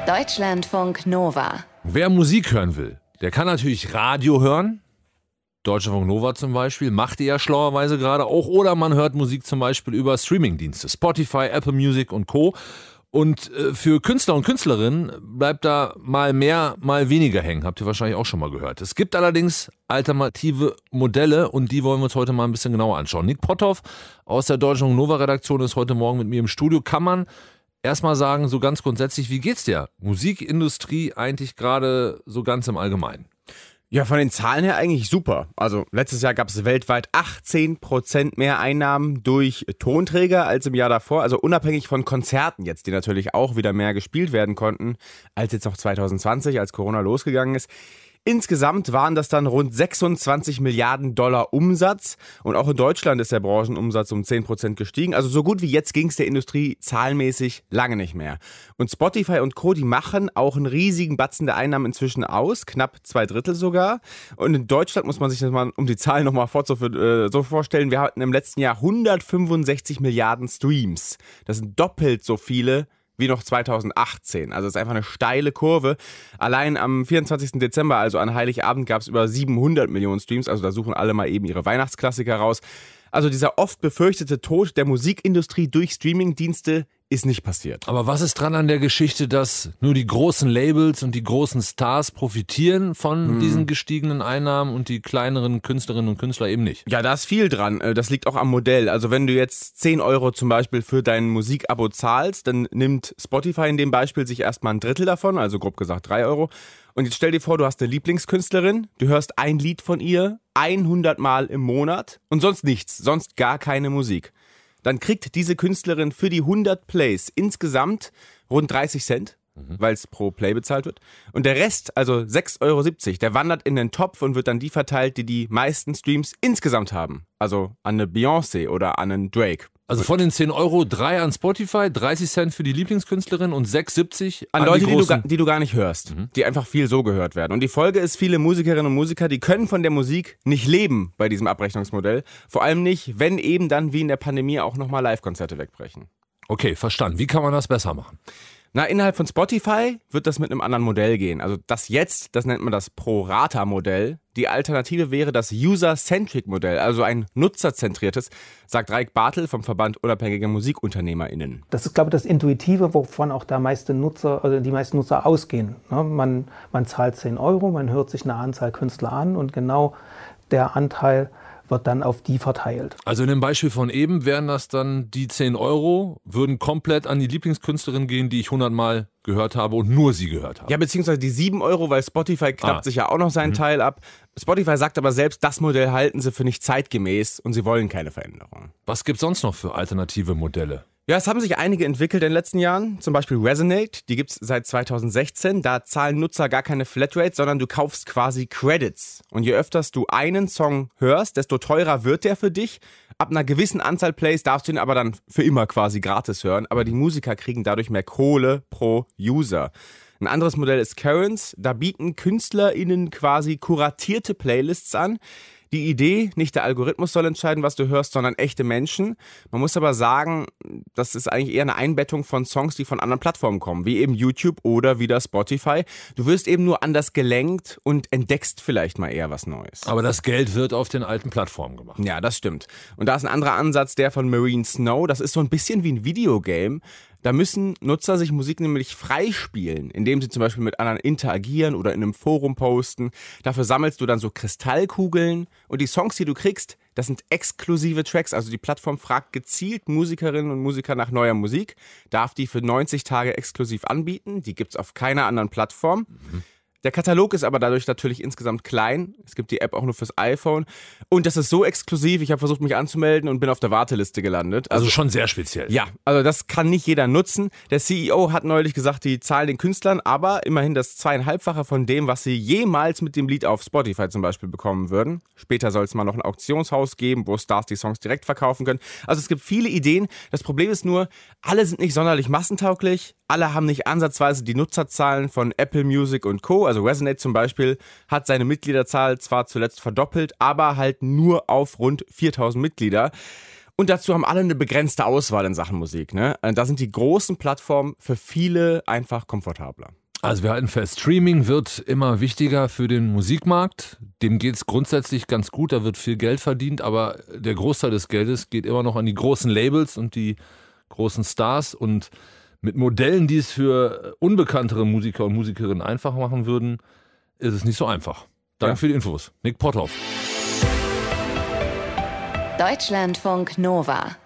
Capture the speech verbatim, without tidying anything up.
Deutschlandfunk Nova. Wer Musik hören will, der kann natürlich Radio hören. Deutschlandfunk Nova zum Beispiel macht ihr ja schlauerweise gerade auch. Oder man hört Musik zum Beispiel über Streamingdienste, Spotify, Apple Music und Co. Und äh, für Künstler und Künstlerinnen bleibt da mal mehr, mal weniger hängen. Habt ihr wahrscheinlich auch schon mal gehört. Es gibt allerdings alternative Modelle und die wollen wir uns heute mal ein bisschen genauer anschauen. Nick Potthoff aus der Deutschlandfunk Nova Redaktion ist heute Morgen mit mir im Studio. Kann man erstmal sagen, so ganz grundsätzlich, wie geht's der Musikindustrie eigentlich gerade so ganz im Allgemeinen? Ja, von den Zahlen her eigentlich super. Also letztes Jahr gab es weltweit achtzehn Prozent mehr Einnahmen durch Tonträger als im Jahr davor. Also unabhängig von Konzerten jetzt, die natürlich auch wieder mehr gespielt werden konnten, als jetzt noch zwanzig zwanzig, als Corona losgegangen ist. Insgesamt waren das dann rund sechsundzwanzig Milliarden Dollar Umsatz. Und auch in Deutschland ist der Branchenumsatz um zehn Prozent gestiegen. Also so gut wie jetzt ging es der Industrie zahlenmäßig lange nicht mehr. Und Spotify und Co., die machen auch einen riesigen Batzen der Einnahmen inzwischen aus. Knapp zwei Drittel sogar. Und in Deutschland muss man sich das mal, um die Zahlen nochmal äh, so vorstellen, wir hatten im letzten Jahr hundertfünfundsechzig Milliarden Streams. Das sind doppelt so viele wie noch zweitausendachtzehn. Also es ist einfach eine steile Kurve. Allein am vierundzwanzigsten Dezember, also an Heiligabend, gab es über siebenhundert Millionen Streams. Also da suchen alle mal eben ihre Weihnachtsklassiker raus. Also dieser oft befürchtete Tod der Musikindustrie durch Streamingdienste ist nicht passiert. Aber was ist dran an der Geschichte, dass nur die großen Labels und die großen Stars profitieren von hm. diesen gestiegenen Einnahmen und die kleineren Künstlerinnen und Künstler eben nicht? Ja, da ist viel dran. Das liegt auch am Modell. Also wenn du jetzt zehn Euro zum Beispiel für dein Musikabo zahlst, dann nimmt Spotify in dem Beispiel sich erstmal ein Drittel davon, also grob gesagt drei Euro. Und jetzt stell dir vor, du hast eine Lieblingskünstlerin, du hörst ein Lied von ihr hundert Mal im Monat und sonst nichts, sonst gar keine Musik. Dann kriegt diese Künstlerin für die hundert Plays insgesamt rund dreißig Cent, mhm. weil es pro Play bezahlt wird. Und der Rest, also sechs Euro siebzig, der wandert in den Topf und wird dann die verteilt, die die meisten Streams insgesamt haben. Also an eine Beyoncé oder an einen Drake. Also von den zehn Euro drei an Spotify, dreißig Cent für die Lieblingskünstlerin und sechs siebzig an, an Leute, die, die, du, die du gar nicht hörst, mhm. die einfach viel so gehört werden. Und die Folge ist, viele Musikerinnen und Musiker, die können von der Musik nicht leben bei diesem Abrechnungsmodell. Vor allem nicht, wenn eben dann wie in der Pandemie auch nochmal Live-Konzerte wegbrechen. Okay, verstanden. Wie kann man das besser machen? Na, innerhalb von Spotify wird das mit einem anderen Modell gehen. Also das jetzt, das nennt man das Pro-Rata-Modell. Die Alternative wäre das User-Centric-Modell, also ein nutzerzentriertes, sagt Raik Bartel vom Verband Unabhängiger MusikunternehmerInnen. Das ist, glaube ich, das Intuitive, wovon auch der meiste Nutzer, also die meisten Nutzer ausgehen. Man, man zahlt zehn Euro, man hört sich eine Anzahl Künstler an und genau der Anteil wird dann auf die verteilt. Also in dem Beispiel von eben wären das dann die zehn Euro, würden komplett an die Lieblingskünstlerin gehen, die ich hundert Mal gehört habe und nur sie gehört habe. Ja, beziehungsweise die sieben Euro, weil Spotify knappt ah. sich ja auch noch seinen mhm. Teil ab. Spotify sagt aber selbst, das Modell halten sie für nicht zeitgemäß und sie wollen keine Veränderung. Was gibt es sonst noch für alternative Modelle? Ja, es haben sich einige entwickelt in den letzten Jahren. Zum Beispiel Resonate, die gibt's seit zweitausendsechzehn. Da zahlen Nutzer gar keine Flatrate, sondern du kaufst quasi Credits. Und je öfters du einen Song hörst, desto teurer wird der für dich. Ab einer gewissen Anzahl Plays darfst du ihn aber dann für immer quasi gratis hören. Aber die Musiker kriegen dadurch mehr Kohle pro User. Ein anderes Modell ist Currents. Da bieten KünstlerInnen quasi kuratierte Playlists an. Die Idee, nicht der Algorithmus soll entscheiden, was du hörst, sondern echte Menschen. Man muss aber sagen, das ist eigentlich eher eine Einbettung von Songs, die von anderen Plattformen kommen, wie eben YouTube oder wieder Spotify. Du wirst eben nur anders gelenkt und entdeckst vielleicht mal eher was Neues. Aber das Geld wird auf den alten Plattformen gemacht. Ja, das stimmt. Und da ist ein anderer Ansatz, der von Marine Snow. Das ist so ein bisschen wie ein Videogame. Da müssen Nutzer sich Musik nämlich freispielen, indem sie zum Beispiel mit anderen interagieren oder in einem Forum posten. Dafür sammelst du dann so Kristallkugeln und die Songs, die du kriegst, das sind exklusive Tracks. Also die Plattform fragt gezielt Musikerinnen und Musiker nach neuer Musik, darf die für neunzig Tage exklusiv anbieten. Die gibt's auf keiner anderen Plattform. Mhm. Der Katalog ist aber dadurch natürlich insgesamt klein. Es gibt die App auch nur fürs iPhone. Und das ist so exklusiv, ich habe versucht, mich anzumelden und bin auf der Warteliste gelandet. Also, also schon sehr speziell. Ja, also das kann nicht jeder nutzen. Der C E O hat neulich gesagt, die zahlen den Künstlern aber immerhin das zweieinhalbfache von dem, was sie jemals mit dem Lied auf Spotify zum Beispiel bekommen würden. Später soll es mal noch ein Auktionshaus geben, wo Stars die Songs direkt verkaufen können. Also es gibt viele Ideen. Das Problem ist nur, alle sind nicht sonderlich massentauglich. Alle haben nicht ansatzweise die Nutzerzahlen von Apple Music und Co. Also Resonate zum Beispiel hat seine Mitgliederzahl zwar zuletzt verdoppelt, aber halt nur auf rund viertausend Mitglieder. Und dazu haben alle eine begrenzte Auswahl in Sachen Musik. Ne? Da sind die großen Plattformen für viele einfach komfortabler. Also wir halten fest, Streaming wird immer wichtiger für den Musikmarkt. Dem geht es grundsätzlich ganz gut, da wird viel Geld verdient, aber der Großteil des Geldes geht immer noch an die großen Labels und die großen Stars. Und mit Modellen, die es für unbekanntere Musiker und Musikerinnen einfach machen würden, ist es nicht so einfach. Danke ja. für die Infos. Nick Potthoff. Deutschlandfunk Nova